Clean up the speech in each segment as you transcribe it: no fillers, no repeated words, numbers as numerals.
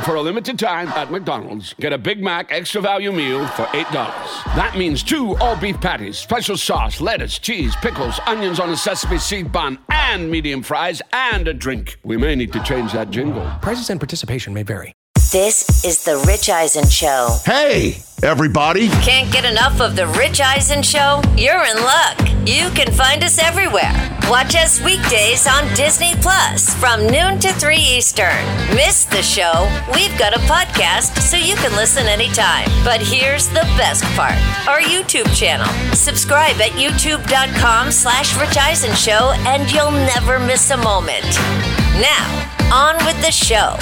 For a limited time at McDonald's, get a Big Mac Extra Value Meal for $8. That means 2 all-beef patties, special sauce, lettuce, cheese, pickles, onions on a sesame seed bun, and medium fries, and a drink. We may need to change that jingle. Prices and participation may vary. This is The Rich Eisen Show. Hey, everybody. Can't get enough of The Rich Eisen Show? You're in luck. You can find us everywhere. Watch us weekdays on Disney Plus from noon to 3 Eastern. Miss the show? We've got a podcast so you can listen anytime. But here's the best part. Our YouTube channel. Subscribe at youtube.com/Rich Eisen Show and you'll never miss a moment. Now, on with the show.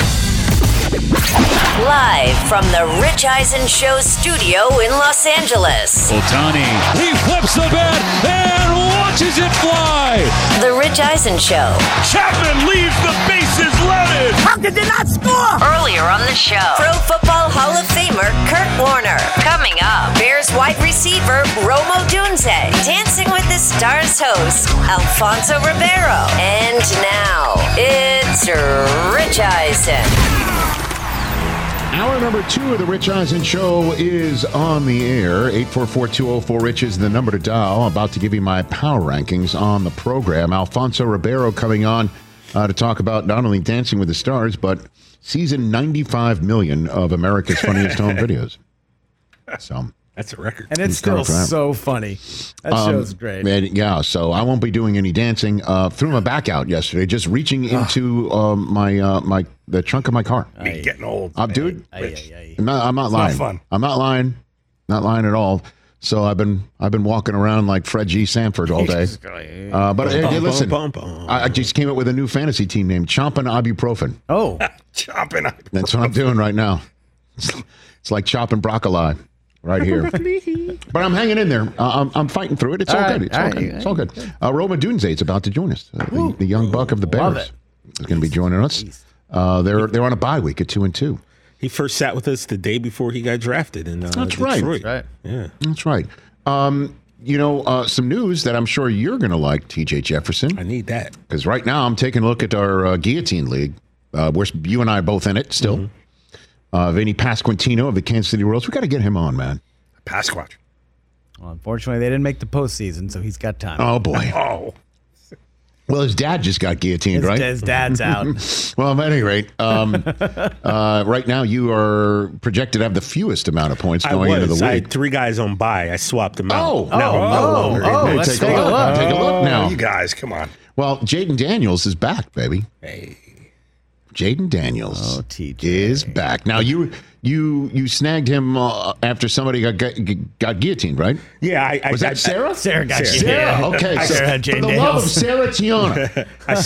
Live from the Rich Eisen Show studio in Los Angeles. Ohtani, he flips the bat and watches it fly. The Rich Eisen Show. Chapman leaves the bases loaded. How did they not score? Earlier on the show, Pro Football Hall of Famer Kurt Warner. Coming up, Bears wide receiver Rome Odunze. Dancing with the Stars host Alfonso Ribeiro. And now, it's Rich Eisen. Hour number 2 of the Rich Eisen Show is on the air. 844-204-RICH is the number to dial. I'm about to give you my power rankings on the program. Alfonso Ribeiro coming on to talk about not only Dancing with the Stars, but season 95 million of America's Funniest Home Videos. So that's a record. And it's still so funny. That show's great. Yeah, so I won't be doing any dancing. Threw my back out yesterday, just reaching into the trunk of my car. Me getting old. Dude, I'm not lying. Not fun. I'm not lying. Not lying at all. So I've been walking around like Fred G. Sanford all day. But hey, listen, I just came up with a new fantasy team name, Chompin' Ibuprofen. Oh. Chompin' Ibuprofen. That's what I'm doing right now. It's like chopping broccoli. Right here. But I'm hanging in there. I'm fighting through it. It's all good. It's all good. Rome Odunze is about to join us. The young buck of the Bears is going to be joining us. They're on a bye week at 2-2. He first sat with us the day before he got drafted in That's Detroit. Right. Yeah. That's right. Some news that I'm sure you're going to like, TJ Jefferson. I need that. Because right now I'm taking a look at our Guillotine League. Where you and I are both in it still. Mm-hmm. Vinny Pasquantino of the Kansas City Royals. We got to get him on, man. Pasquatch. Well, unfortunately, they didn't make the postseason, so he's got time. Oh, boy. Well, his dad just got guillotined, right? His dad's out. Well, at any rate, right now you are projected to have the fewest amount of points going into the week. I had 3 guys on bye. I swapped them out. No longer. Let's take a look. Take a look now. You guys, come on. Well, Jaden Daniels is back, baby. Hey. Jaden Daniels is back. Now, you snagged him after somebody got guillotined, right? Yeah. Was that Sarah? Sarah got you. Sarah. Okay. So for the love of Sarah Tiana,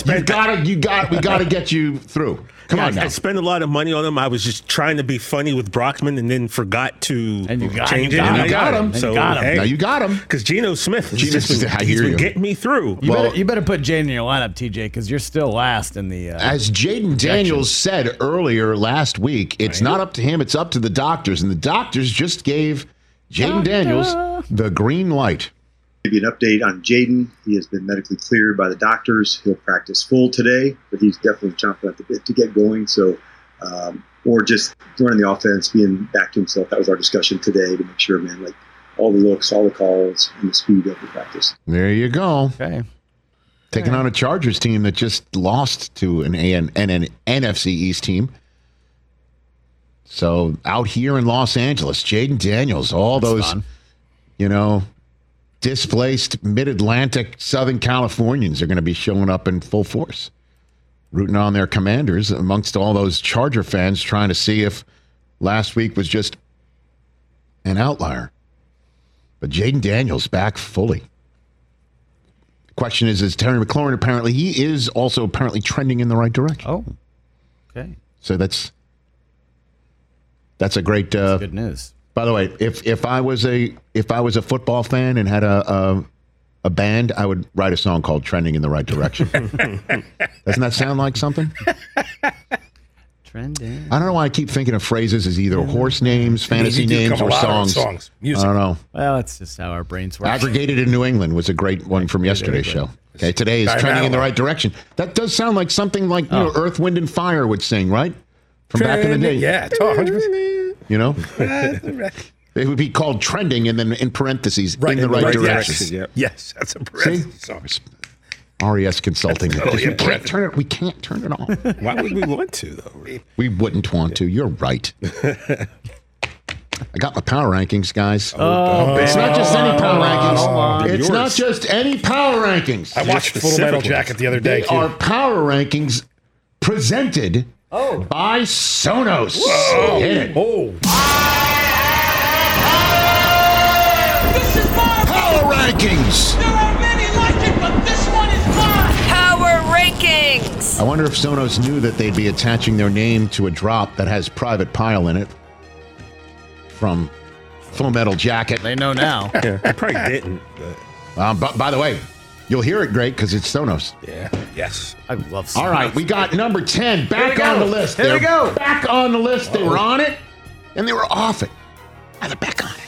we got to get you through. Come on now. I spent a lot of money on him. I was just trying to be funny with Brockman and then forgot to change it. And you got him. So, now you got him. Because Geno Smith has been getting me through. You better put Jaden in your lineup, TJ, because you're still last in the As Jaden Daniels said earlier last week, it's not up to him, it's up to the doctors. And the doctors just gave Jaden Daniels the green light. Give you an update on Jaden. He has been medically cleared by the doctors. He'll practice full today, but he's definitely chomping at the bit to get going. So, or just running the offense, being back to himself. That was our discussion today to make sure, man, like all the looks, all the calls, and the speed of the practice. There you go. Okay. Taking on a Chargers team that just lost to an NFC East team. So out here in Los Angeles, Jaden Daniels, those, displaced Mid-Atlantic Southern Californians are going to be showing up in full force, rooting on their Commanders amongst all those Charger fans trying to see if last week was just an outlier. But Jaden Daniels back fully. Question is Terry McLaurin he is also trending in the right direction. Oh, okay. So that's a great good news. By the way, if I was a football fan and had a band, I would write a song called "Trending in the Right Direction." Doesn't that sound like something? Trending. I don't know why I keep thinking of phrases as either horse names, fantasy names, or songs. Music. I don't know. Well, that's just how our brains work. Aggregated in New England was a great one from yesterday's show. Okay, today is Trending in the Right Direction. That does sound like something like Earth, Wind, and Fire would sing, right? from back in the day. Yeah, 100%. You know? It would be called trending and then in parentheses, in the right direction. Yes. Yes, that's a parentheses. See? RES Consulting. We can't turn it off. Why would we want to, though? We wouldn't want to. You're right. I got my power rankings, guys. It's not just any power rankings. It's not just any power rankings. I watched Full Metal Jacket the other day, They too. are power rankings presented by Sonos. Whoa. Hit it. Oh. This is my Power rankings. There are many like it, but this one is mine. Power Rankings. I wonder if Sonos knew that they'd be attaching their name to a drop that has Private Pile in it from Full Metal Jacket. They know now. Yeah, I probably didn't. But by the way, you'll hear it great because it's Sonos. Yeah. Yes. I love Sonos. All right, we got number 10 back on the list. Here we go. Back on the list. They were on it, and they were off it. Now they're back on it.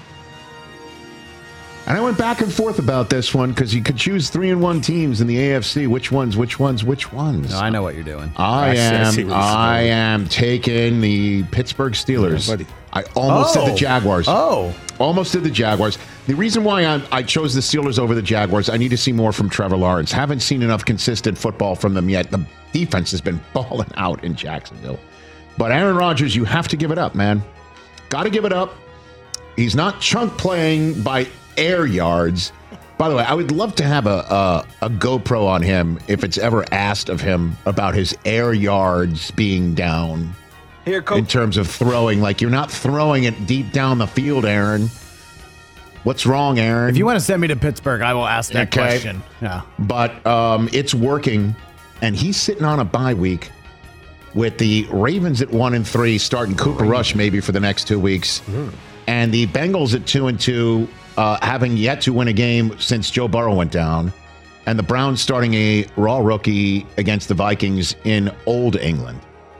And I went back and forth about this one because you could choose 3-1 teams in the AFC. Which ones? No, I know what you're doing. I see where am taking the Pittsburgh Steelers. Yeah, buddy. I almost said the Jaguars. Oh. Almost did the Jaguars. The reason why I chose the Steelers over the Jaguars, I need to see more from Trevor Lawrence. Haven't seen enough consistent football from them yet. The defense has been balling out in Jacksonville. But Aaron Rodgers, you have to give it up, man. Got to give it up. He's not chunk playing by air yards. By the way, I would love to have a GoPro on him if it's ever asked of him about his air yards being down. Here, Coach. In terms of throwing, like you're not throwing it deep down the field, Aaron. What's wrong, Aaron? If you want to send me to Pittsburgh, I will ask that Okay. question. Yeah. But it's working, and he's sitting on a bye week with the Ravens at 1-3, starting Cooper Rush maybe for the next 2 weeks, and the Bengals at 2-2, having yet to win a game since Joe Burrow went down, and the Browns starting a raw rookie against the Vikings in Old England.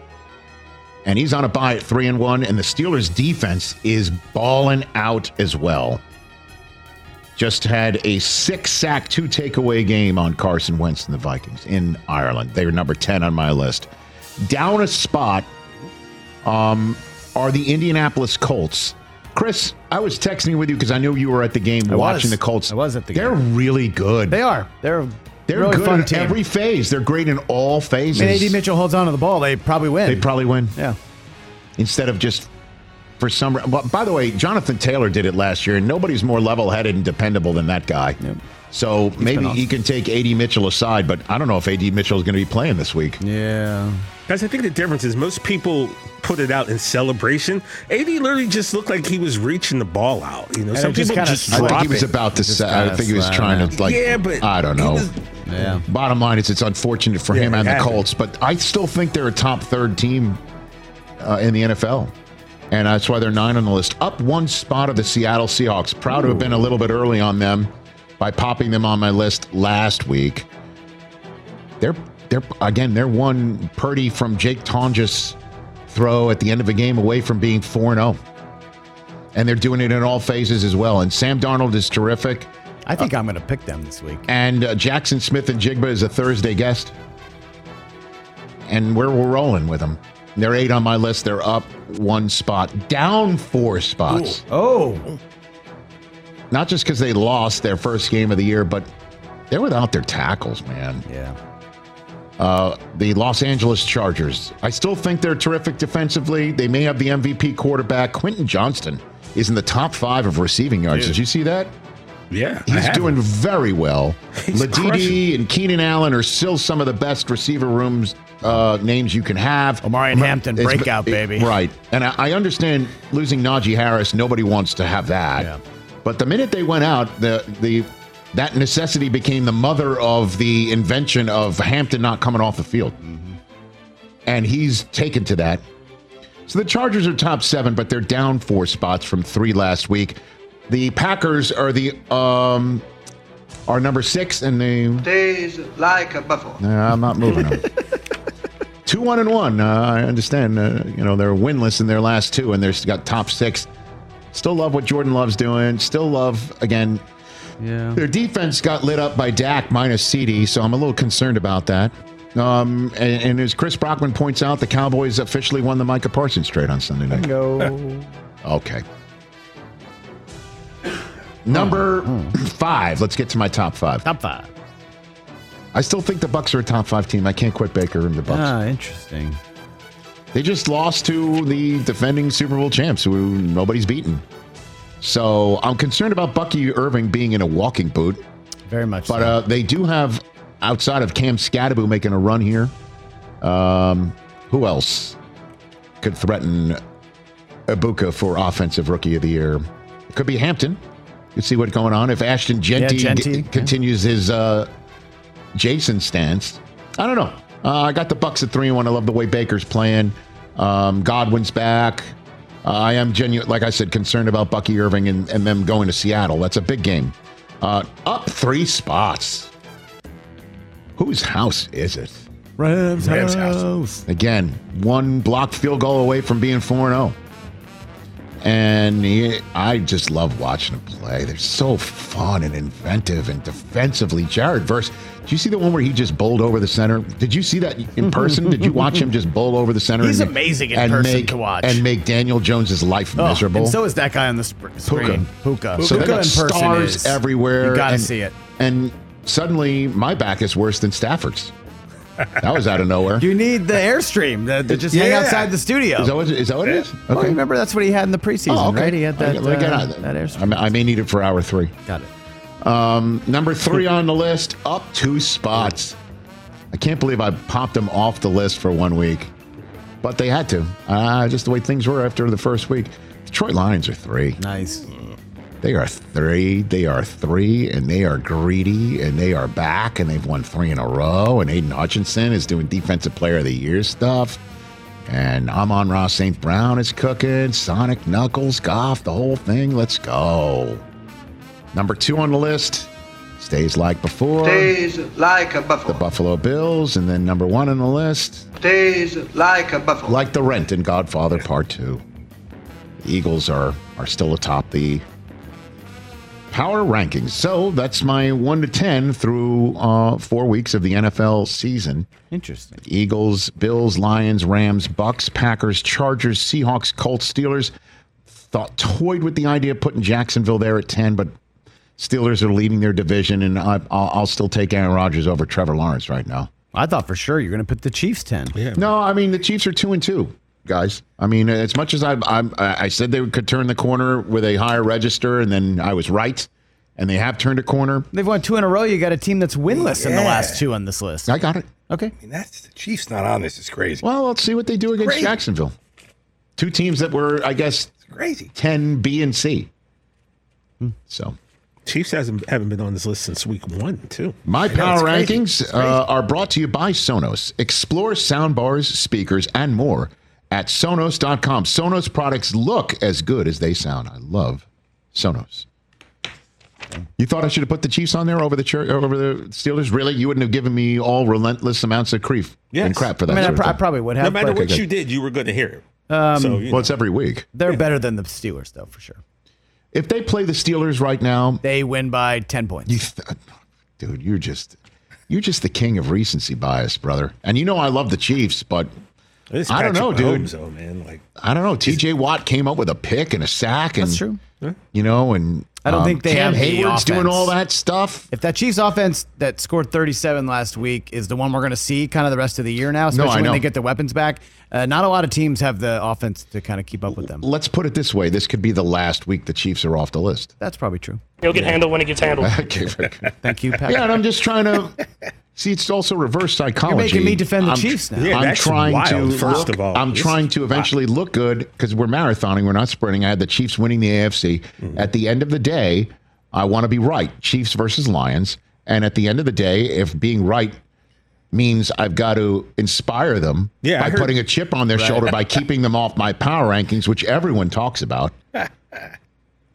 And he's on a bye at 3-1, and the Steelers' defense is balling out as well. Just had a 6-sack, 2-takeaway game on Carson Wentz and the Vikings in Ireland. They were number 10 on my list. Down a spot are the Indianapolis Colts. Chris, I was texting with you because I knew you were at the game watching the Colts. I was at the game. They're really good. They are. They're really good fun in team. every phase. They're great in all phases. I mean, AD Mitchell holds on to the ball. They probably win. They probably win. Yeah. Instead of just for some. By the way, Jonathan Taylor did it last year, and nobody's more level-headed and dependable than that guy. Yep. So maybe he can take AD Mitchell aside, but I don't know if AD Mitchell is going to be playing this week. Yeah. Guys, I think the difference is most people put it out in celebration. AD literally just looked like he was reaching the ball out. You know, some people just I drop think he was it. about to say. I think he was trying to like. Yeah, but I don't know. Yeah. Bottom line is, it's unfortunate for him and the Colts, but I still think they're a top third team in the NFL. And that's why they're 9 on the list. Up one spot of the Seattle Seahawks. Proud to have been a little bit early on them by popping them on my list last week. They're one Purdy from Jake Tonjes throw at the end of a game away from being 4-0. And they're doing it in all phases as well. And Sam Darnold is terrific. I think I'm going to pick them this week. And Jackson Smith and Jigba is a Thursday guest. And we're rolling with them. They're 8 on my list. They're up one spot, down 4 spots. Ooh. Oh. Not just because they lost their first game of the year, but they're without their tackles, man. Yeah. The Los Angeles Chargers. I still think they're terrific defensively. They may have the MVP quarterback. Quentin Johnston is in the top 5 of receiving yards. Did you see that? Yeah. He's doing very well. He's crushing. Ladidi and Keenan Allen are still some of the best receiver rooms names you can have. Omarion Hampton, breakout, baby. Right. And I understand losing Najee Harris, nobody wants to have that. Yeah. But the minute they went out, that necessity became the mother of the invention of Hampton not coming off the field. Mm-hmm. And he's taken to that. So the Chargers are top 7, but they're down 4 spots from 3 last week. The Packers are are number 6, and they Days like a buffalo. I'm not moving them. 2-1-1. I understand. They're winless in their last 2, and they've got top 6. Still love what Jordan Love's doing. Still love, again, their defense got lit up by Dak minus CD, so I'm a little concerned about that. And as Chris Brockman points out, the Cowboys officially won the Micah Parsons trade on Sunday night. Bingo. Okay. Number 5. Let's get to my top 5. Top 5. I still think the Bucs are a top 5 team. I can't quit Baker and the Bucs. Ah, interesting. They just lost to the defending Super Bowl champs, who nobody's beaten. So I'm concerned about Bucky Irving being in a walking boot. Very much But so. they do have, outside of Cam Scadaboo making a run here, who else could threaten Ibuka for Offensive Rookie of the Year? It could be Hampton. You see what's going on. If Ashton Genty continues his Jason stance, I don't know. I got the Bucs at 3-1. I love the way Baker's playing. Godwin's back. I am like I said, concerned about Bucky Irving and them going to Seattle. That's a big game. Up 3 spots. Whose house is it? Rams house. Again, 1 blocked field goal away from being 4-0. And I just love watching him play. They're so fun and inventive and defensively. Jared Verse, did you see the one where he just bowled over the center? Did you see that in person? Did you watch him just bowl over the center? He's amazing in person to watch. And make Daniel Jones' life miserable. And so is that guy on the screen. Puka. So they got in person stars everywhere. You got to see it. And suddenly my back is worse than Stafford's. That was out of nowhere. You need the Airstream to just hang outside the studio. Is that what it is? Okay. Well, remember, that's what he had in the preseason, right? He had that, that Airstream. I may need it for hour 3. Got it. Number 3 on the list, up 2 spots. I can't believe I popped them off the list for 1 week. But they had to. Just the way things were after the first week. Detroit Lions are 3. Nice. They are 3. They are 3, and they are greedy, and they are back, and they've won 3 in a row. And Aiden Hutchinson is doing Defensive Player of the Year stuff. And Amon-Ra St. Brown is cooking. Sonic Knuckles, Goff, the whole thing. Let's go. Number 2 on the list, stays like before. Stays like a buffalo. The Buffalo Bills. And then number 1 on the list, Stays like a buffalo. like the rent in Godfather Part 2. The Eagles are still atop the power rankings. So that's my 1 to 10 through 4 weeks of the NFL season. Interesting. Eagles, Bills, Lions, Rams, Bucks, Packers, Chargers, Seahawks, Colts, Steelers. Toyed with the idea of putting Jacksonville there at 10, but Steelers are leading their division, and I'll still take Aaron Rodgers over Trevor Lawrence right now. I thought for sure you're going to put the Chiefs 10. Yeah. No, I mean, the Chiefs are 2-2. Guys, I mean, as much as I said they could turn the corner with a higher register, and then I was right, and they have turned a corner. They've won 2 in a row. You got a team that's winless in the last 2 on this list. I got it. Okay. I mean, that's the Chiefs not on this. Is crazy. Well, let's see what they do against Jacksonville. 2 teams that were, I guess, crazy. 10, B, and C. So. Chiefs haven't been on this list since week 1, too. My power rankings are brought to you by Sonos. Explore soundbars, speakers, and more at Sonos.com. Sonos products look as good as they sound. I love Sonos. You thought I should have put the Chiefs on there over the Steelers? Really? You wouldn't have given me all relentless amounts of and crap for that. I mean, I probably would have. No matter what you did, you were going to hear it. Well, it's every week. They're better than the Steelers, though, for sure. If they play the Steelers right now, they win by 10 points. Dude, you're just the king of recency bias, brother. And you know I love the Chiefs, but I don't know, dude. Though, man. I don't know. TJ Watt came up with a pick and a sack, and that's true. You know, and I don't think they Cam have Hayward's the doing all that stuff. If that Chiefs offense that scored 37 last week is the one we're going to see kind of the rest of the year now, especially when they get their weapons back, not a lot of teams have the offense to kind of keep up with them. Let's put it this way. This could be the last week the Chiefs are off the list. That's probably true. He'll get handled when it gets handled. Okay. Thank you, Pat. Yeah, and I'm just trying to... See, it's also reverse psychology. You're making me defend the Chiefs now. Yeah, I'm trying wild, to first of all. I'm trying to eventually look good because we're marathoning. We're not sprinting. I had the Chiefs winning the AFC. Mm-hmm. At the end of the day, I want to be right. Chiefs versus Lions. And at the end of the day, if being right means I've got to inspire them by putting a chip on their shoulder by keeping them off my power rankings, which everyone talks about,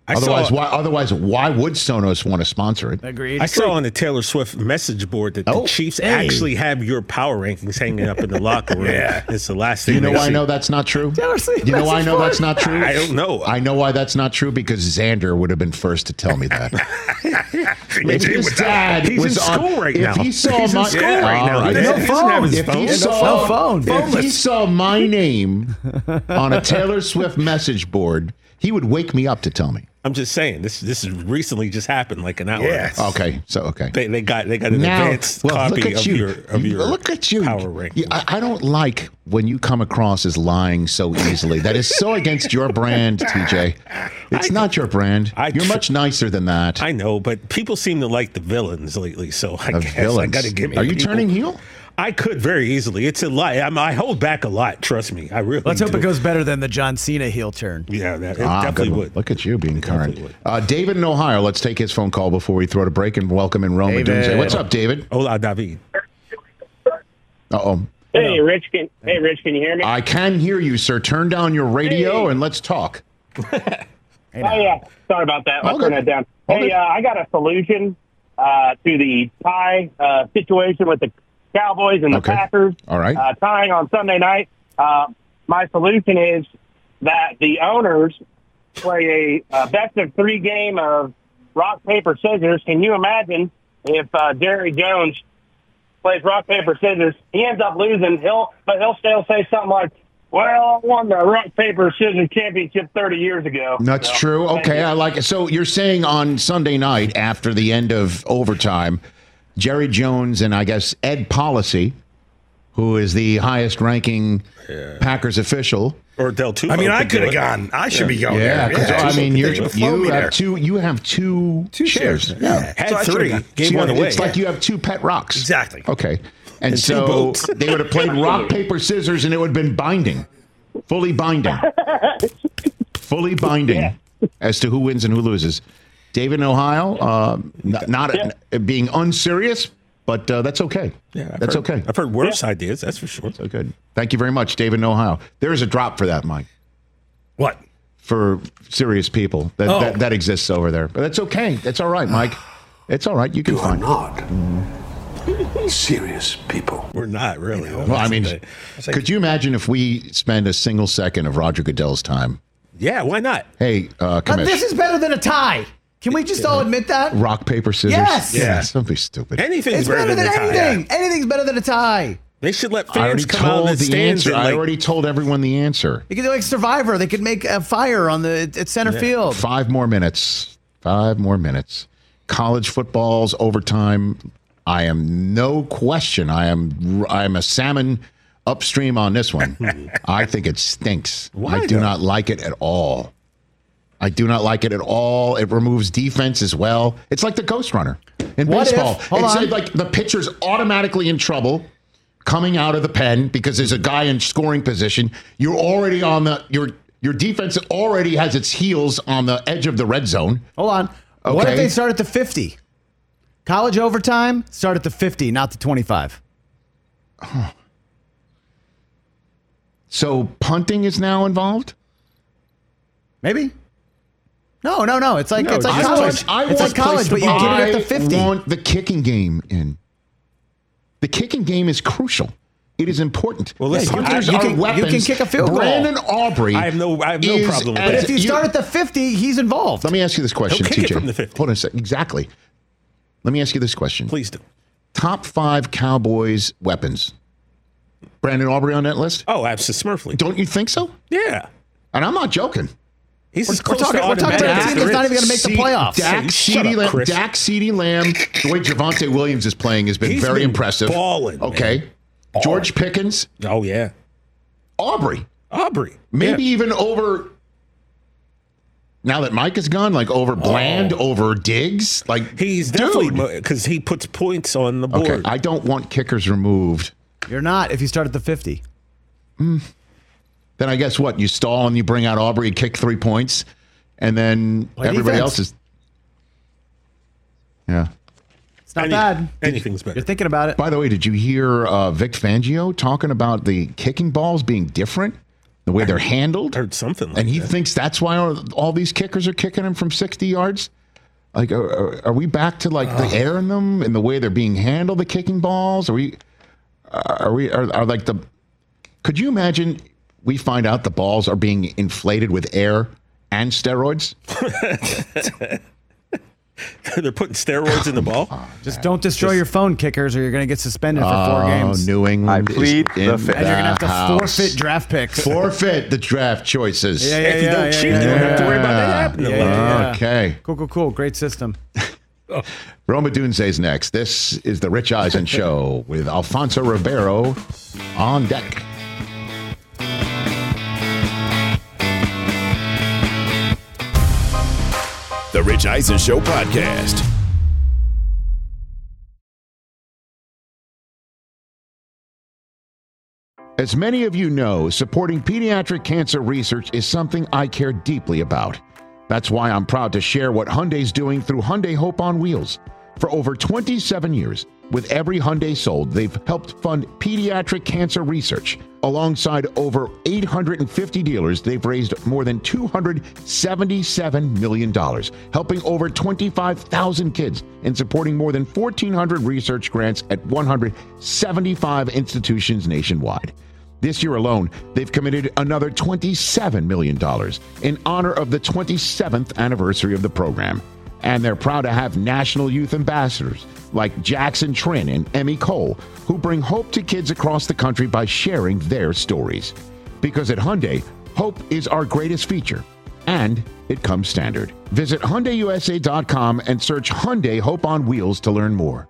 Otherwise, why would Sonos want to sponsor it? Agreed. I saw on the Taylor Swift message board that the Chiefs actually have your power rankings hanging up in the locker room. It's the last thing. You know why I know that's not true? You know why I know that's not true? I don't know. I know why that's not true because Xander would have been first to tell me that. If his dad He's was in school right now. If he saw He's in school right now. Right. He doesn't have his phone. If he saw my name on a Taylor Swift message board, he would wake me up to tell me. I'm just saying this has recently just happened like an hour. Yes. Okay. They got an advanced copy of your look at you. Power ranking. I don't like when you come across as lying so easily. That is so against your brand, TJ. It's not your brand. You're much nicer than that. I know, but people seem to like the villains lately, so I guess villains. I got to give. Are you turning heel? I could very easily. It's a lie. I hold back a lot. Trust me. I really. Let's hope do. it goes better than the John Cena heel turn. Yeah, it definitely would. Look at you being current. David in Ohio. Let's take his phone call before we throw to break and welcome in Roma Doomsday. What's up, David? Hola, David. Hey, Rich. Can you hear me? I can hear you, sir. Turn down your radio and let's talk. Yeah. Sorry about that. I'll turn that down. Hey, I got a solution to the tie situation with the Cowboys and the Packers. All right. Tying on Sunday night. My solution is that the owners play a best of 3 game of rock, paper, scissors. Can you imagine if Jerry Jones plays rock, paper, scissors? He ends up losing. He'll still say something like, well, I won the rock, paper, scissors championship 30 years ago. That's true. Okay, I like it. So you're saying on Sunday night after the end of overtime, Jerry Jones and I guess Ed Policy, who is the highest ranking Packers official. Or Del Tufo. I mean, I could have gone. I should be going there. I mean, you have two shares. Yeah. Had 3. Gave one away. It's like you have 2 pet rocks. Exactly. Okay. And so they would have played rock, paper, scissors, and it would have been binding. Fully binding. Fully binding as to who wins and who loses. David in Ohio, not being unserious, but that's okay. Yeah, that's okay. I've heard worse ideas, that's for sure. So good. Thank you very much, David in Ohio. There is a drop for that, Mike. What? For serious people. That exists over there. But that's okay. That's all right, Mike. It's all right. You can find not serious people. We're not really. Well, I mean, could you imagine if we spend a single second of Roger Goodell's time? Yeah, why not? Hey, this is better than a tie. Can we just all admit that? Rock, paper, scissors? Yes. Don't be stupid. Anything's better than anything. Anything's better than a tie. They should let fans come out of the stands. I already told everyone the answer. You could do like Survivor. They could make a fire at center field. 5 more minutes. 5 more minutes. College football's overtime. I am no question. I am a salmon upstream on this one. I think it stinks. I do not like it at all. I do not like it at all. It removes defense as well. It's like the Ghost Runner in baseball. It's like the pitcher's automatically in trouble coming out of the pen because there's a guy in scoring position. You're already on your defense already has its heels on the edge of the red zone. Hold on. Okay. What if they start at the 50? College overtime, start at the 50, not the 25. So punting is now involved? Maybe. No. It's like college. It's like college, but you get it at the 50. I want the kicking game in. The kicking game is crucial. It is important. Well, listen, you can kick a field goal. Brandon Aubrey. I have no problem with that. But if you start at the 50, he's involved. Let me ask you this question, He'll kick TJ. it from the 50. Hold on a second. Exactly. Let me ask you this question. Please do. Top 5 Cowboys weapons. Brandon Aubrey on that list? Oh, absolutely. Don't you think so? Yeah. And I'm not joking. We're talking about a team that's not even going to make the playoffs. Dak, CeeDee Lamb, the way Javonte Williams is playing has been very impressive. Balling, okay. Man. George Pickens. Oh, yeah. Aubrey. yeah. Maybe even over, now that Mike is gone, like over Bland, over Diggs. Like he's definitely, because he puts points on the board. Okay, I don't want kickers removed. You're not if you start at the 50. Then I guess what? You stall and you bring out Aubrey and kick 3 points, and then everybody else is. Yeah. It's not bad. Anything's better. You're thinking about it. By the way, did you hear Vic Fangio talking about the kicking balls being different? The way they're handled? I heard something like and he that. thinks that's why all these kickers are kicking him from 60 yards? Like, are we back to like the air in them and the way they're being handled, the kicking balls? Are like the? Could you imagine we find out the balls are being inflated with air and steroids? They're putting steroids in the ball. Just don't destroy your phone, kickers, or you're going to get suspended for 4 games. New England. I plead the fifth. And you're going to have to forfeit draft picks. Forfeit the draft choices. If you don't cheat, you don't have to worry about that happening. Okay. Cool. Great system. Roma Dunze's next. This is the Rich Eisen Show with Alfonso Ribeiro on deck. The Rich Eisen Show podcast. As many of you know, supporting pediatric cancer research is something I care deeply about. That's why I'm proud to share what Hyundai's doing through Hyundai Hope on Wheels. For over 27 years, with every Hyundai sold, they've helped fund pediatric cancer research. Alongside over 850 dealers, they've raised more than $277 million, helping over 25,000 kids and supporting more than 1,400 research grants at 175 institutions nationwide. This year alone, they've committed another $27 million in honor of the 27th anniversary of the program. And they're proud to have national youth ambassadors like Jackson Trin and Emmy Cole, who bring hope to kids across the country by sharing their stories. Because at Hyundai, hope is our greatest feature, and it comes standard. Visit HyundaiUSA.com and search Hyundai Hope on Wheels to learn more.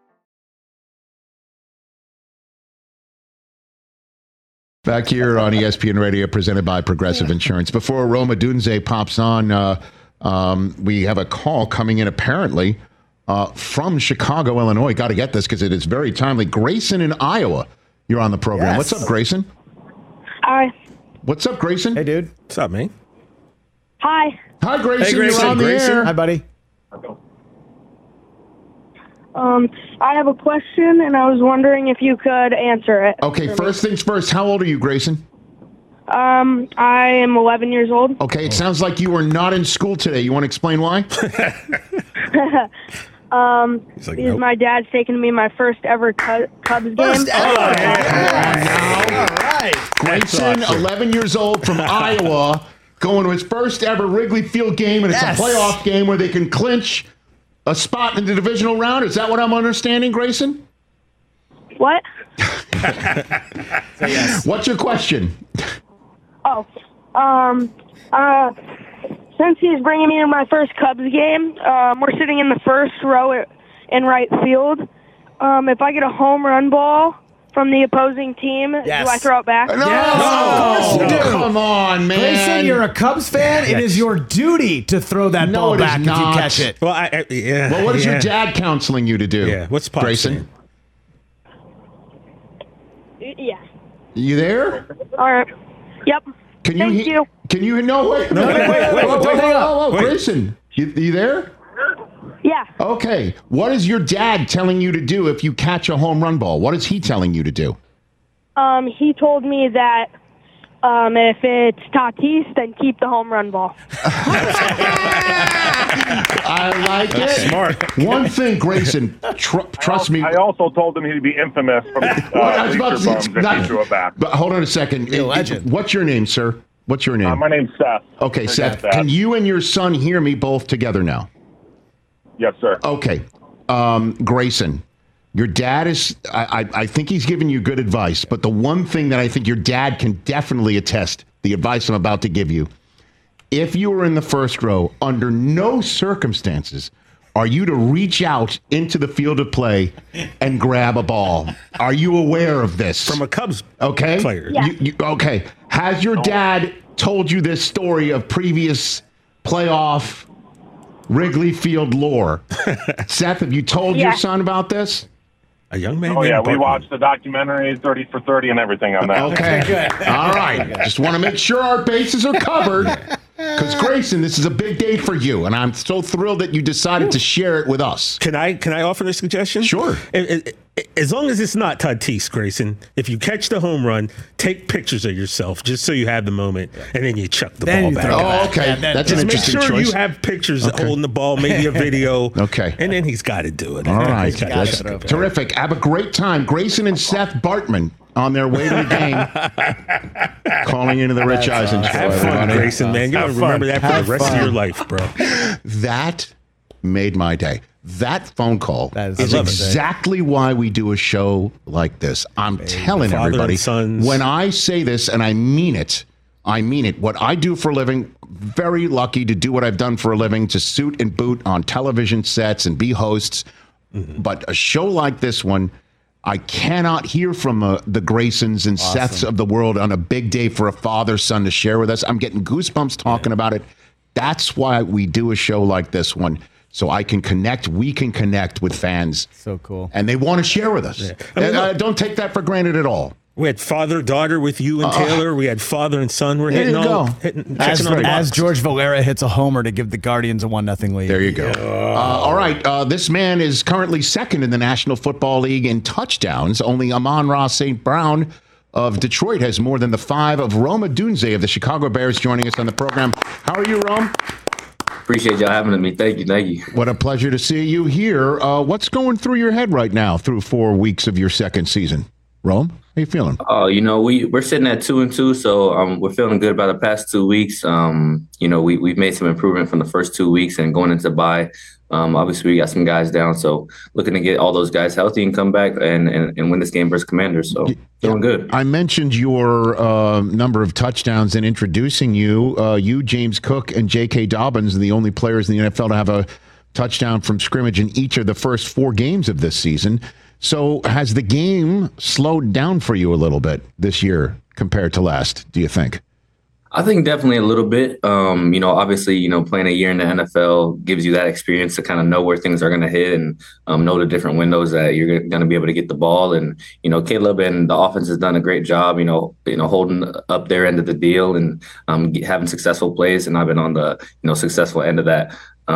Back here on ESPN Radio, presented by Progressive Insurance. Before Roma Dunze pops on, we have a call coming in apparently from Chicago, Illinois. Got to get this because it is very timely. Grayson in Iowa, you're on the program. Yes. What's up, Grayson? Hi. What's up, Grayson? Hey, dude. What's up, man? Hi. Hi, Grayson. Hey, Grayson. You're on the air. Hi, buddy. I have a question, and I was wondering if you could answer it. Okay, first things first. How old are you, Grayson? I am 11 years old. Okay, it sounds like you were not in school today. You want to explain why? Because my dad's taking me my first ever Cubs game. All right. Grayson, 11 years old from Iowa, going to his first ever Wrigley Field game, and it's a playoff game where they can clinch a spot in the divisional round. Is that what I'm understanding, Grayson? What? What's your question? Since he's bringing me to my first Cubs game, we're sitting in the first row in right field. If I get a home run ball from the opposing team, do I throw it back? No, of course you do. Come on, man. Grayson, you're a Cubs fan. It is your duty to throw that ball back if you catch it. Well, well, what is your dad counseling you to do? Yeah, what's Pop Grayson? Yeah. You there? All right. Yep. Thank you. Can you? No, wait. Wait. Grayson, you there? Yeah. Okay. What is your dad telling you to do if you catch a home run ball? What is he telling you to do? He told me that if it's Tatis, then keep the home run ball. I like it. Smart. One thing, Grayson, trust me. I also told him he'd be infamous from I was about to say, if he threw it back. But hold on a second. Legend. What's your name, sir? What's your name? My name's Seth. Okay, Seth. Can you and your son hear me both together now? Yes, sir. Okay. Grayson, your dad is, I think he's giving you good advice, but the one thing that I think your dad can definitely attest, the advice I'm about to give you, if you were in the first row, under no circumstances are you to reach out into the field of play and grab a ball. Are you aware of this? From a Cubs player. Yeah. Okay. Has your dad told you this story of previous playoff Wrigley Field lore? Seth, have you told your son about this? A young man. Oh, yeah. We watched the documentary 30 for 30 and everything on that. Okay. Good. All right. Just want to make sure our bases are covered. Because, Grayson, this is a big day for you, and I'm so thrilled that you decided to share it with us. Can I offer a suggestion? Sure. As long as it's not Tatis, Grayson, if you catch the home run, take pictures of yourself just so you have the moment, and then you chuck the ball back. Oh, okay. That's an interesting choice. Make sure you have pictures holding the ball, maybe a video. Okay. And then he's got to do it. All right. That's terrific. Have a great time. Grayson and Seth Bartman on their way to the game. Calling into the Rich Eisen show. Have fun, Grayson, man. You're going to remember that for the rest of your life, bro. That made my day. That phone call is exactly why we do a show like this. I'm telling everybody, when I say this, and I mean it, what I do for a living, very lucky to do what I've done for a living, to suit and boot on television sets and be hosts. But a show like this one, I cannot hear from the Graysons and Seths of the world on a big day for a father-son to share with us. I'm getting goosebumps talking about it. That's why we do a show like this one. So we can connect with fans. So cool. And they want to share with us. Yeah. Don't take that for granted at all. We had father-daughter with you and Taylor. We had father and son. We're hitting as George Valera hits a homer to give the Guardians a 1-0 lead. There you go. All right. This man is currently second in the National Football League in touchdowns. Only Amon-Ra St. Brown of Detroit has more than the 5 of Rome Odunze of the Chicago Bears joining us on the program. How are you, Rome? Appreciate y'all having me. Thank you. What a pleasure to see you here. What's going through your head right now through 4 weeks of your second season? Rome, how you feeling? We're sitting at 2-2, so we're feeling good about the past 2 weeks. We've made some improvement from the first 2 weeks, and going into bye, obviously we got some guys down, so looking to get all those guys healthy and come back and win this game versus Commanders. So feeling good. I mentioned your number of touchdowns in introducing you. You, James Cook, and J.K. Dobbins are the only players in the NFL to have a touchdown from scrimmage in each of the first 4 games of this season. So has the game slowed down for you a little bit this year compared to last, do you think? I think definitely a little bit. Obviously, playing a year in the NFL gives you that experience to kind of know where things are going to hit and know the different windows that you're going to be able to get the ball. And, Caleb and the offense has done a great job, holding up their end of the deal and having successful plays. And I've been on the, successful end of that.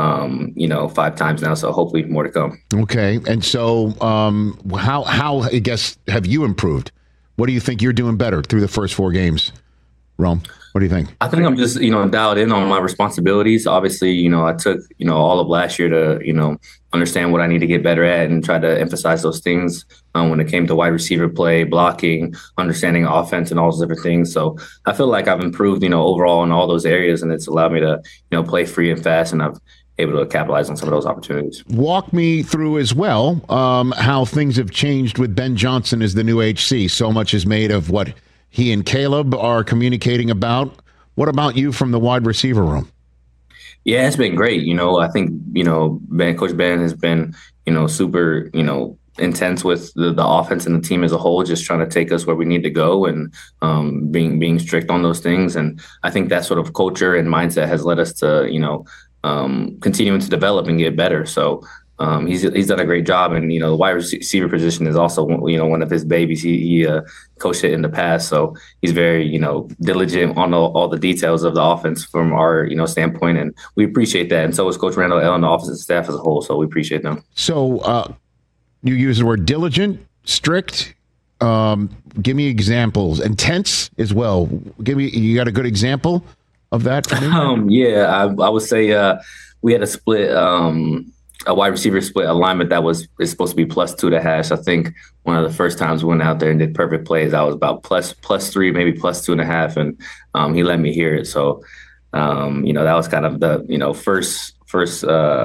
5 times now, so hopefully more to come. Okay, and so how I guess have you improved? What do you think you're doing better through the first 4 games, Rome? What do you think? I think I'm just dialed in on my responsibilities. Obviously, I took all of last year to understand what I need to get better at and try to emphasize those things when it came to wide receiver play, blocking, understanding offense, and all those different things. So I feel like I've improved overall in all those areas, and it's allowed me to play free and fast, and I've able to capitalize on some of those opportunities. Walk me through as well how things have changed with Ben Johnson as the new HC. So much is made of what he and Caleb are communicating about. What about you from the wide receiver room? Yeah, it's been great. I think, Coach Ben has been, super, intense with the offense and the team as a whole, just trying to take us where we need to go and being strict on those things. And I think that sort of culture and mindset has led us to, continuing to develop and get better. So he's done a great job. And, the wide receiver position is also, one of his babies. He coached it in the past. So he's very, diligent on all the details of the offense from our, standpoint. And we appreciate that. And so is Coach Randall L. and the offensive staff as a whole. So we appreciate them. So you use the word diligent, strict. Give me examples, and tense as well. You got a good example of that for me? I would say we had a split, a wide receiver split alignment that is supposed to be +2 to hash. I think one of the first times we went out there and did perfect plays, I was about +3, maybe +2.5, and he let me hear it. So, that was kind of the first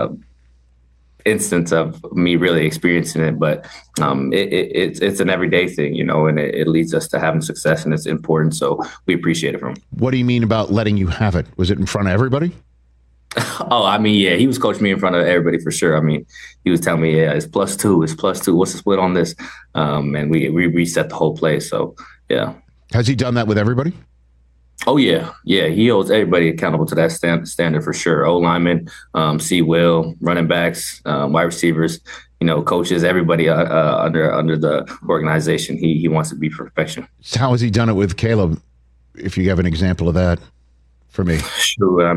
instance of me really experiencing it, but it's an everyday thing, and it leads us to having success, and it's important. So we appreciate it from him. What do you mean about letting you have it? Was it in front of everybody? He was coaching me in front of everybody for sure. He was telling me, it's +2, it's +2. What's the split on this? And we reset the whole play. So yeah. Has he done that with everybody? Oh, yeah. Yeah, he holds everybody accountable to that standard for sure. O-linemen, C-Will, running backs, wide receivers, coaches, everybody under the organization. He wants to be perfection. So how has he done it with Caleb, if you have an example of that for me? Sure.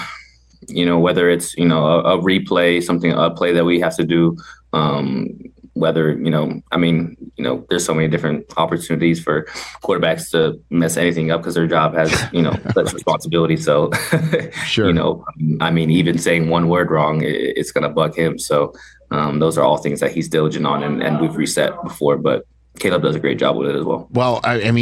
Whether it's, a replay, a play that we have to do, whether, there's so many different opportunities for quarterbacks to mess anything up because their job has, such responsibility. So, sure. Even saying one word wrong, it's going to bug him. So those are all things that he's diligent on, and we've reset before, but Caleb does a great job with it as well. Well,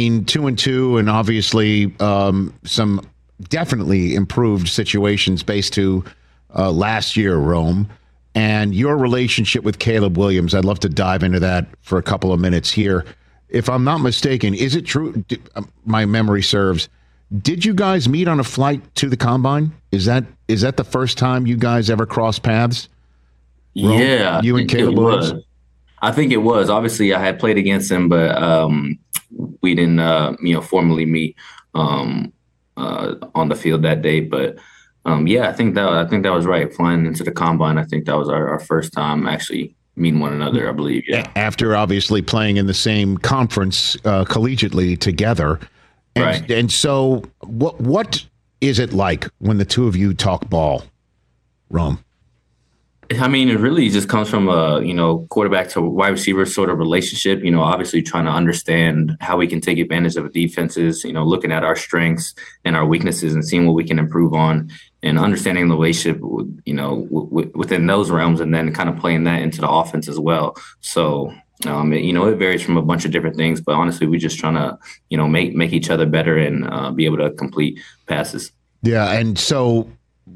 2-2, and obviously some definitely improved situations based to last year, Rome. And your relationship with Caleb Williams, I'd love to dive into that for a couple of minutes here. If I'm not mistaken, is it true, my memory serves, did you guys meet on a flight to the Combine? Is that the first time you guys ever crossed paths? Rome? Yeah. You and Caleb Williams? I think it was. Obviously, I had played against him, but we didn't, formally meet on the field that day. But I think that was right. Flying into the Combine, I think that was our first time actually meeting one another, I believe. Yeah. After obviously playing in the same conference collegiately together. Right. And so what is it like when the two of you talk ball, Rome? I mean, it really just comes from a, quarterback to wide receiver sort of relationship, obviously trying to understand how we can take advantage of defenses, looking at our strengths and our weaknesses and seeing what we can improve on, and understanding the relationship, within those realms, and then kind of playing that into the offense as well. So, it varies from a bunch of different things, but honestly, we're just trying to, make each other better and be able to complete passes. Yeah. And so,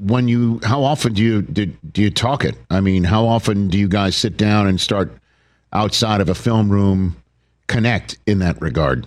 how often do you talk it? I mean, how often do you guys sit down and start outside of a film room connect in that regard?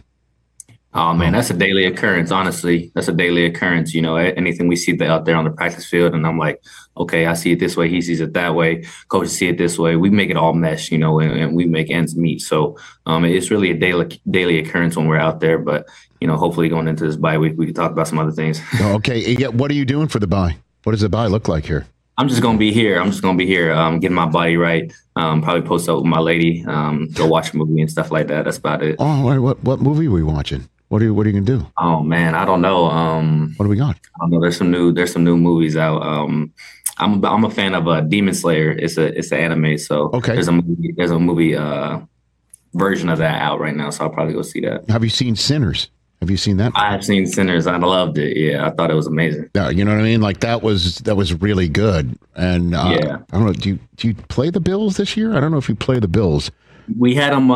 Oh man, that's a daily occurrence. Honestly, that's a daily occurrence. Anything we see out there on the practice field, and I'm like, okay, I see it this way. He sees it that way. Coaches see it this way. We make it all mesh, and we make ends meet. So it's really a daily occurrence when we're out there. But hopefully going into this bye week, we can talk about some other things. Okay, yeah. What are you doing for the bye? What does the bye look like here? I'm just going to be here. Getting my body right. Probably post up with my lady, go watch a movie and stuff like that. That's about it. Oh, what movie are we watching? What are you going to do? Oh man, I don't know. What do we got? I don't know. There's some new movies out. I'm a fan of Demon Slayer. It's an anime. So okay. There's a movie version of that out right now. So I'll probably go see that. Have you seen Sinners? Have you seen that? I have seen Sinners. I loved it. Yeah, I thought it was amazing. Yeah, you know what I mean? Like that was really good. And yeah. I don't know. Do you play the Bills this year? I don't know if you play the Bills. We had them.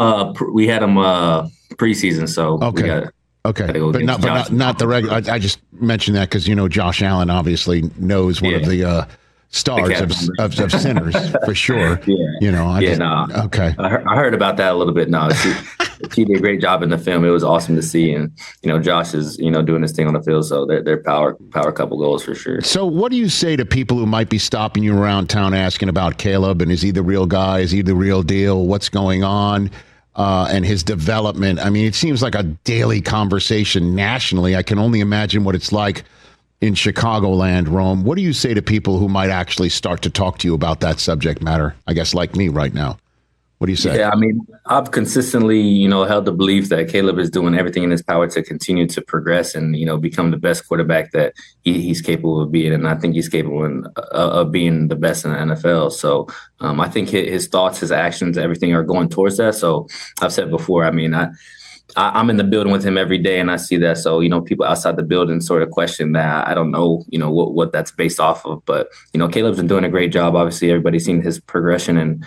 Preseason. So okay. But not the regular. I just mentioned that because Josh Allen obviously knows one of the stars of Sinners for sure. Yeah. Okay. I heard about that a little bit. No, she did a great job in the film. It was awesome to see, and Josh is doing this thing on the field, so they're power couple goals for sure. So what do you say to people who might be stopping you around town asking about Caleb, and is he the real guy? Is he the real deal? What's going on? And his development. I mean, it seems like a daily conversation nationally. I can only imagine what it's like in Chicagoland, Rome. What do you say to people who might actually start to talk to you about that subject matter? I guess like me right now. What do you say? Yeah, I mean, I've consistently, held the belief that Caleb is doing everything in his power to continue to progress and, become the best quarterback that he's capable of being. And I think he's capable of being the best in the NFL. So I think his thoughts, his actions, everything are going towards that. So I've said before, I mean, I'm in the building with him every day and I see that. So, people outside the building sort of question that. I don't know, what that's based off of. But, Caleb's been doing a great job. Obviously, everybody's seen his progression and,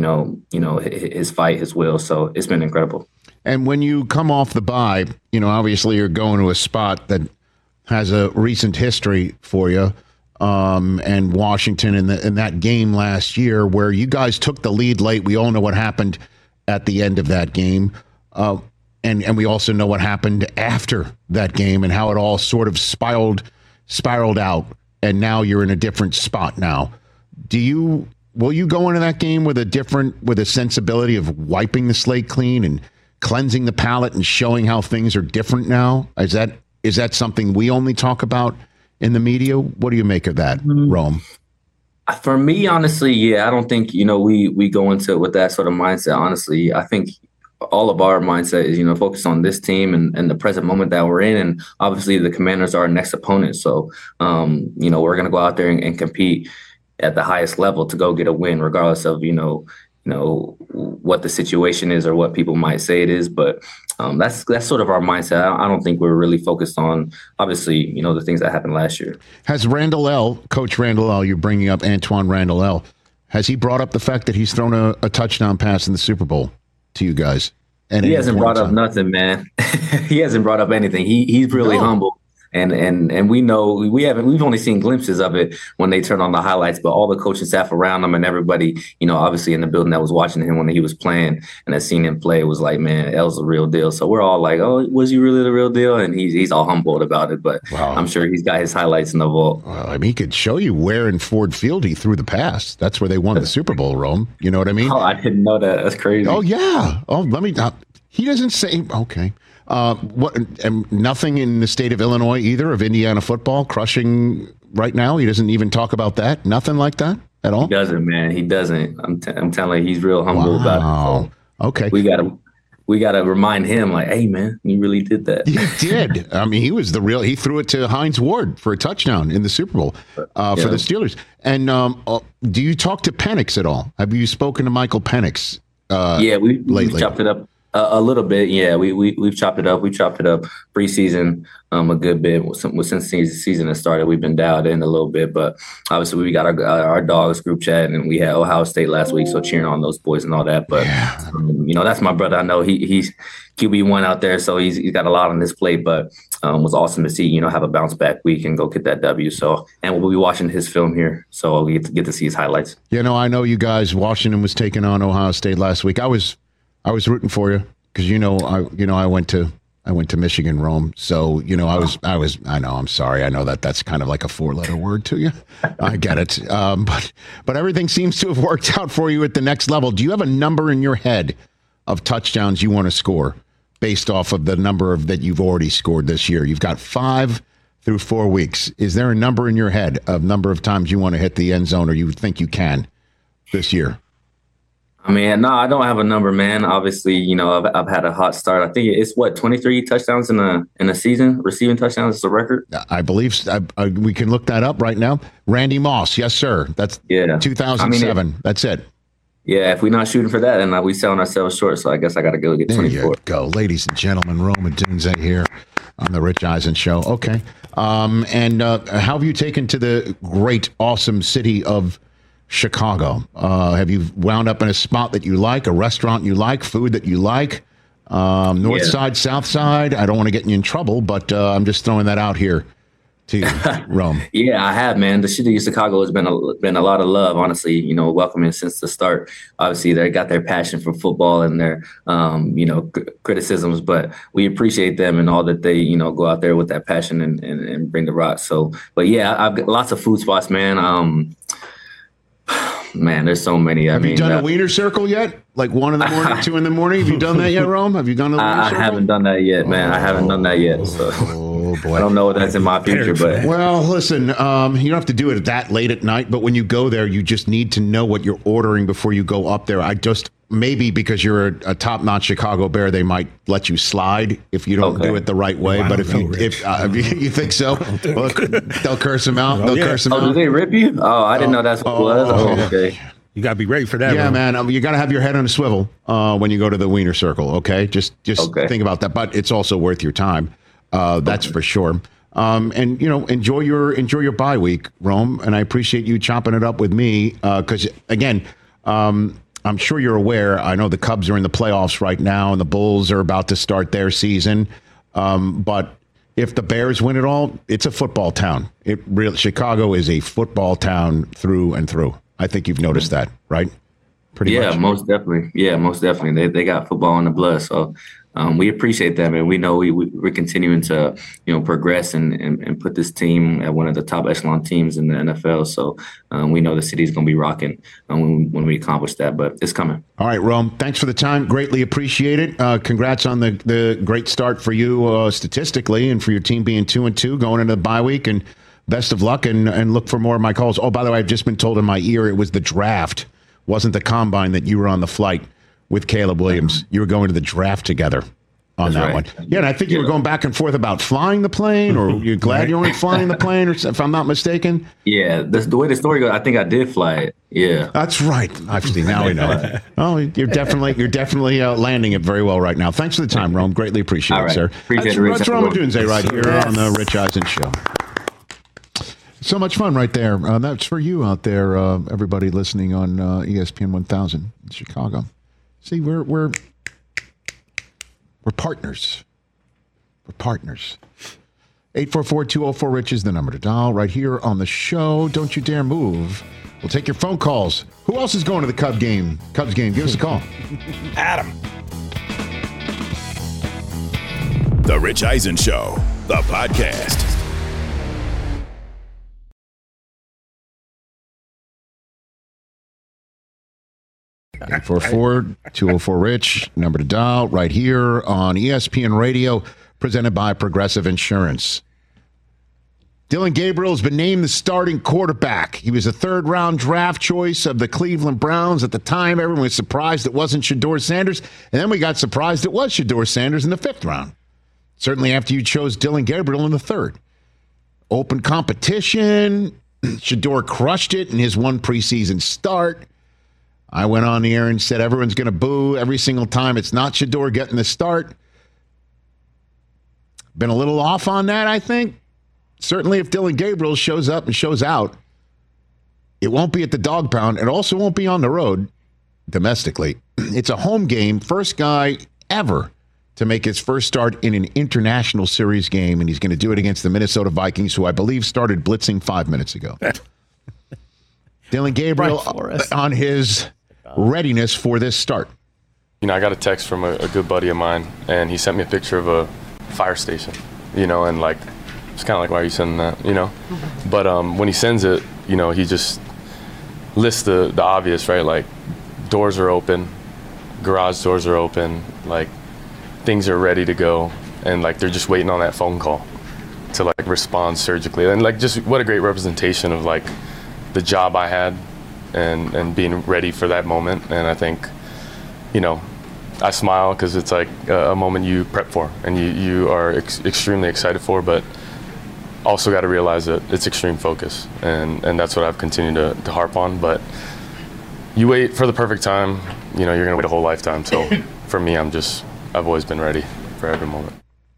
his fight, his will. So it's been incredible. And when you come off the bye, obviously you're going to a spot that has a recent history for you, and Washington in that game last year where you guys took the lead late. We all know what happened at the end of that game. And we also know what happened after that game and how it all sort of spiraled out. And now you're in a different spot now. Will you go into that game with a sensibility of wiping the slate clean and cleansing the palate and showing how things are different now? Is that something we only talk about in the media? What do you make of that, Rome? For me, honestly, yeah, I don't think, we go into it with that sort of mindset. Honestly, I think all of our mindset is, focused on this team and the present moment that we're in. And obviously the Commanders are our next opponent. So, we're going to go out there and compete at the highest level to go get a win, regardless of, what the situation is or what people might say it is. But that's sort of our mindset. I don't think we're really focused on, obviously, the things that happened last year. Has Coach Randall L., you're bringing up Antoine Randall L., has he brought up the fact that he's thrown a touchdown pass in the Super Bowl to you guys? He hasn't brought up nothing, man. He hasn't brought up anything. He's really humble. And we know we've only seen glimpses of it when they turn on the highlights, but all the coaching staff around him and everybody, obviously in the building that was watching him when he was playing and has seen him play was like, man, L's the real deal. So we're all like, oh, was he really the real deal? And he's all humbled about it, but I'm sure he's got his highlights in the vault. Well, I mean, he could show you where in Ford Field he threw the pass. That's where they won the Super Bowl, Rome. You know what I mean? Oh, I didn't know that. That's crazy. Oh, yeah. Oh, he doesn't say, okay. And nothing in the state of Illinois either, of Indiana football crushing right now? He doesn't even talk about that? Nothing like that at all? He doesn't, man. He doesn't. I'm telling you, he's real humble about it. So okay. We gotta remind him, like, hey, man, you really did that. He did. I mean, he threw it to Hines Ward for a touchdown in the Super Bowl for the Steelers. And do you talk to Penix at all? Have you spoken to Michael Penix? We've chopped it up. A little bit, yeah. We've chopped it up. We chopped it up preseason a good bit. Since the season has started, we've been dialed in a little bit. But obviously, we got our dogs group chat, and we had Ohio State last week, so cheering on those boys and all that. But that's my brother. I know he's QB1 out there, so he's got a lot on his plate. But it was awesome to see have a bounce back week and go get that W. So, and we'll be watching his film here, so we get to see his highlights. I know you guys. Washington was taking on Ohio State last week. I was rooting for you because I went to Michigan, Rome. So I know. I'm sorry. I know that's kind of like a 4-letter word to you. I get it. But everything seems to have worked out for you at the next level. Do you have a number in your head of touchdowns you want to score based off of the number that you've already scored this year? You've got 5 through 4 weeks. Is there a number in your head of number of times you want to hit the end zone, or you think you can this year? I mean, no, I don't have a number, man. Obviously, I've had a hot start. I think it's 23 touchdowns in a season. Receiving touchdowns is the record. I believe we can look that up right now. Randy Moss, yes, sir. That's 2007. That's it. Yeah, if we're not shooting for that, then we selling ourselves short. So I guess I got to go get 24. There you go, ladies and gentlemen. Roman Dunze here on the Rich Eisen Show. Okay, and how have you taken to the great, awesome city of Chicago? Have you wound up in a spot that you like, a restaurant you like, food that you like? North side, south side? I don't want to get you in trouble, but I'm just throwing that out here to you, Rome. Yeah, I have, man. The city of Chicago has been a lot of love, honestly, welcoming since the start. Obviously, they got their passion for football and their, criticisms, but we appreciate them and all that they, go out there with that passion and bring the rock. So, but yeah, I've got lots of food spots, man. Man, there's so many. Have you done a Wiener Circle yet? Like 1 in the morning, 2 in the morning? Have you done that yet, Rome? Have you done a Wiener Circle? I haven't done that yet, man. I haven't done that yet. So boy. I don't know if that's in my future, but well, listen, you don't have to do it that late at night, but when you go there, you just need to know what you're ordering before you go up there. Maybe because you're a top-notch Chicago Bear, they might let you slide if you don't do it the right way. But if you think so, well, they'll curse them out. Curse them out. Do they rip you? Oh, I didn't know that's what it was. Okay. You got to be ready for that. Yeah, man. You got to have your head on a swivel when you go to the Wiener Circle, okay? Just think about that. But it's also worth your time. That's for sure. And enjoy your bye week, Rome. And I appreciate you chopping it up with me because, again, I'm sure you're aware. I know the Cubs are in the playoffs right now, and the Bulls are about to start their season. But if the Bears win it all, it's a football town. Chicago is a football town through and through. I think you've noticed that, right? Pretty much. Yeah, most definitely. Yeah, most definitely. They got football in the blood. So we appreciate that, man. We know we're continuing to, progress and put this team at one of the top echelon teams in the NFL. So we know the city's going to be rocking when we accomplish that, but it's coming. All right, Rome, thanks for the time. Greatly appreciate it. Congrats on the great start for you statistically and for your team being 2-2 going into the bye week, and best of luck and look for more of my calls. Oh, by the way, I've just been told in my ear it was the draft, wasn't the combine, that you were on the flight with Caleb Williams. You were going to the draft together. on That's that right. one. Yeah, and I think you were going back and forth about flying the plane, or you're glad you weren't flying the plane, or if I'm not mistaken. Yeah, the way the story goes, I think I did fly it. Yeah, that's right. Actually, now we know it. Oh, you're definitely landing it very well right now. Thanks for the time, Rome. Greatly appreciate it, sir. Appreciate it. That's Rome Odunze right here on the Rich Eisen Show. So much fun right there. That's for you out there, everybody listening on ESPN 1000 in Chicago. See, we're partners. We're partners. 844-204-RICH is the number to dial right here on the show. Don't you dare move. We'll take your phone calls. Who else is going to the Cubs game? Give us a call. Adam. The Rich Eisen Show, the podcast. 844-204-RICH, number to dial right here on ESPN Radio, presented by Progressive Insurance. Dillon Gabriel has been named the starting quarterback. He was a third-round draft choice of the Cleveland Browns. At the time, everyone was surprised it wasn't Shedeur Sanders, and then we got surprised it was Shedeur Sanders in the 5th round. Certainly after you chose Dillon Gabriel in the 3rd. Open competition. Shedeur crushed it in his one preseason start. I went on the air and said everyone's going to boo every single time it's not Shedeur getting the start. Been a little off on that, I think. Certainly if Dillon Gabriel shows up and shows out, it won't be at the Dog Pound. It also won't be on the road domestically. It's a home game. First guy ever to make his first start in an international series game, and he's going to do it against the Minnesota Vikings, who I believe started blitzing 5 minutes ago. Dillon Gabriel on his readiness for this start. You know, I got a text from a good buddy of mine, and he sent me a picture of a fire station, you know, and like, it's kind of like, why are you sending that, you know? Mm-hmm. But when he sends it, you know, he just lists the obvious, right? Like, doors are open, garage doors are open, like, things are ready to go, and like, they're just waiting on that phone call to like respond surgically. And like, just what a great representation of like the job I had and being ready for that moment. And I think, you know, I smile because it's like a moment you prep for and you are extremely excited for, but also got to realize that it's extreme focus. And that's what I've continued to harp on. But you wait for the perfect time, you know, you're going to wait a whole lifetime. So for me, I've always been ready for every moment.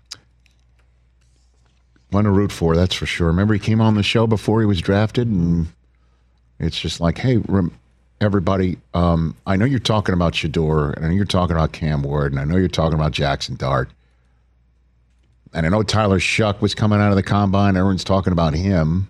One to root for, that's for sure. Remember, he came on the show before he was drafted, and it's just like, hey, everybody, I know you're talking about Shedeur, and I know you're talking about Cam Ward, and I know you're talking about Jackson Dart. And I know Tyler Shuck was coming out of the combine. Everyone's talking about him.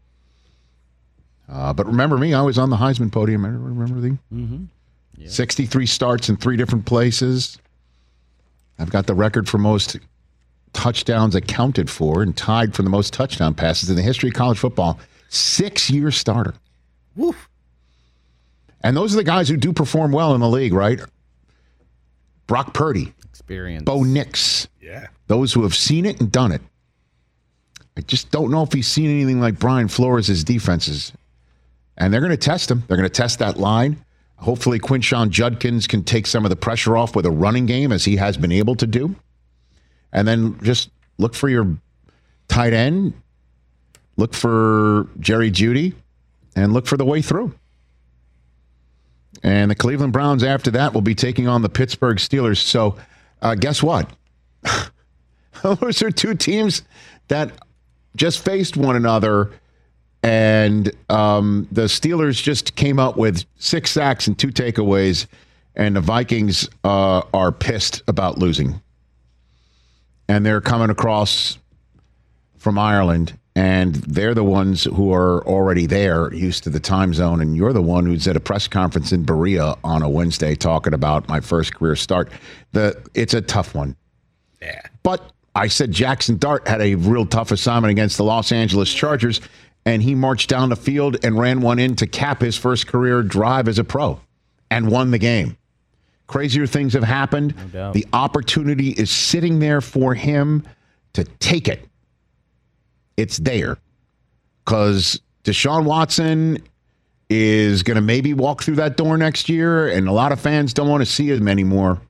But remember me, I was on the Heisman podium. Remember the 63 starts in 3 different places. I've got the record for most touchdowns accounted for and tied for the most touchdown passes in the history of college football. 6-year starter. Woof. And those are the guys who do perform well in the league, right? Brock Purdy. Experience. Bo Nix. Yeah. Those who have seen it and done it. I just don't know if he's seen anything like Brian Flores' defenses. And they're going to test him. They're going to test that line. Hopefully Quinshon Judkins can take some of the pressure off with a running game, as he has been able to do. And then just look for your tight end, look for Jerry Jeudy, and look for the way through. And the Cleveland Browns after that will be taking on the Pittsburgh Steelers. So guess what? Those are 2 teams that just faced one another. And the Steelers just came up with 6 sacks and 2 takeaways, and the Vikings are pissed about losing. And they're coming across from Ireland, and they're the ones who are already there, used to the time zone, and you're the one who's at a press conference in Berea on a Wednesday talking about my first career start. It's a tough one. Yeah. But I said Jackson Dart had a real tough assignment against the Los Angeles Chargers, and he marched down the field and ran one in to cap his first career drive as a pro and won the game. Crazier things have happened. No doubt. The opportunity is sitting there for him to take it. It's there. Because Deshaun Watson is going to maybe walk through that door next year, and a lot of fans don't want to see him anymore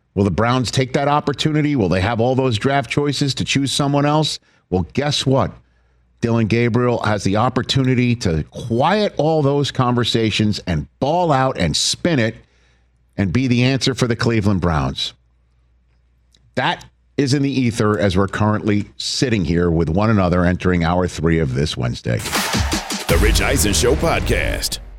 Will the Browns take that opportunity? Will they have all those draft choices to choose someone else? Well, guess what? Dillon Gabriel has the opportunity to quiet all those conversations and ball out and spin it and be the answer for the Cleveland Browns. That is in the ether as we're currently sitting here with one another entering hour 3 of this Wednesday. The Rich Eisen Show podcast.